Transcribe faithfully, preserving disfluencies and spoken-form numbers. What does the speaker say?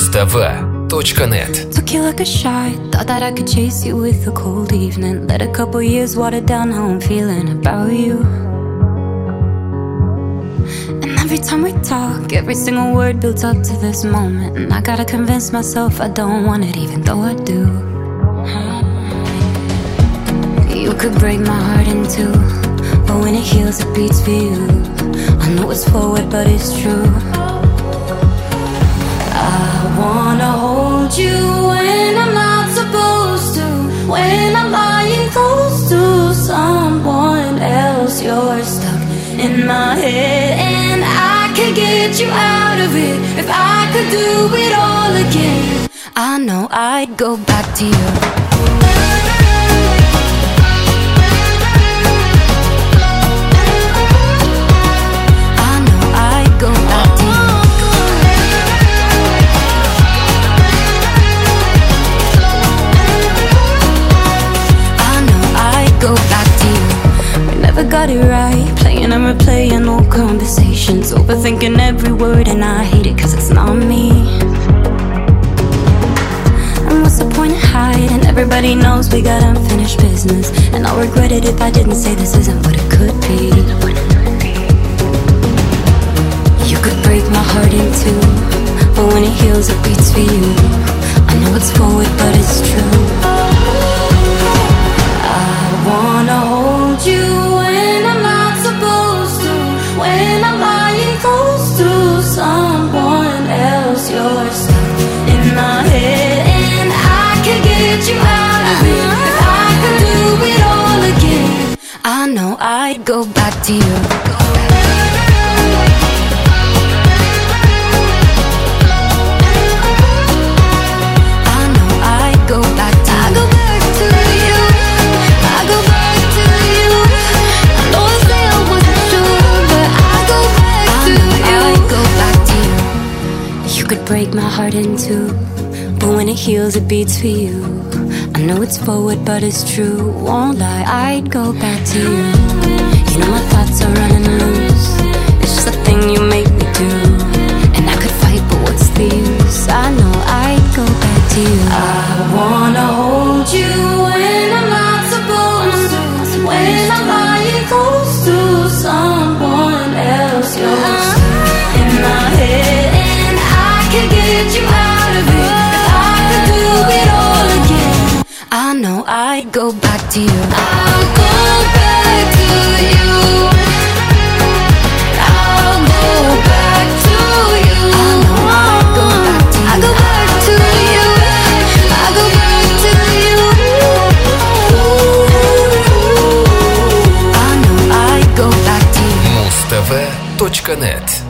Муз-ТВ точка нет. Took you like a shot, thought that I could chase you with a cold evening. Let a couple years water down how I'm feeling about you. And every time we talk, every single word builds up to this moment. And I gotta convince myself I don't want it, even though I do. You could break my heart in two, but when it heals it beats for you. I know it's forward but it's true. I wanna hold you when I'm not supposed to, when I'm lying close to someone else. You're stuck in my head and I could get you out of it if I could do it all again. I know I'd go back to you. Got it right, playing and replaying old conversations, overthinking every word, and I hate it cause it's not me. And what's the point of hiding? Everybody knows we got unfinished business, and I'll regret it if I didn't say this isn't what it could be. You could break my heart in two, but when it heals it beats for you. I know it's forward but it's true. I wanna hold you when I'm not supposed to, when I'm lying close to someone else. You're stuck in my head and I can get you out of it if I could do it all again. I know I'd go back to you. I know I'd go back to you. I go back to you. I go back to you. I know I say I wasn't sure, but I go back to you. I go back to you. You could break my heart in two, but when it heals it beats for you. I know it's forward but it's true. Won't lie, I'd go back to you. You know my thoughts are running loose. It's just a thing you make me do, and I could fight but what's the use? I know I'd go back to you. I wanna hold you when I'm not supposed to, when I'm lying close to someone else. You're stuck in my head and I can get you out of it if I could do it all again. I know I'd go back to you. I'll go back to you. I'll go back to you. I know I'd go back to you. I go back to you. I go back to you. I know I'd go back to you. Муз-ТВ точка нет.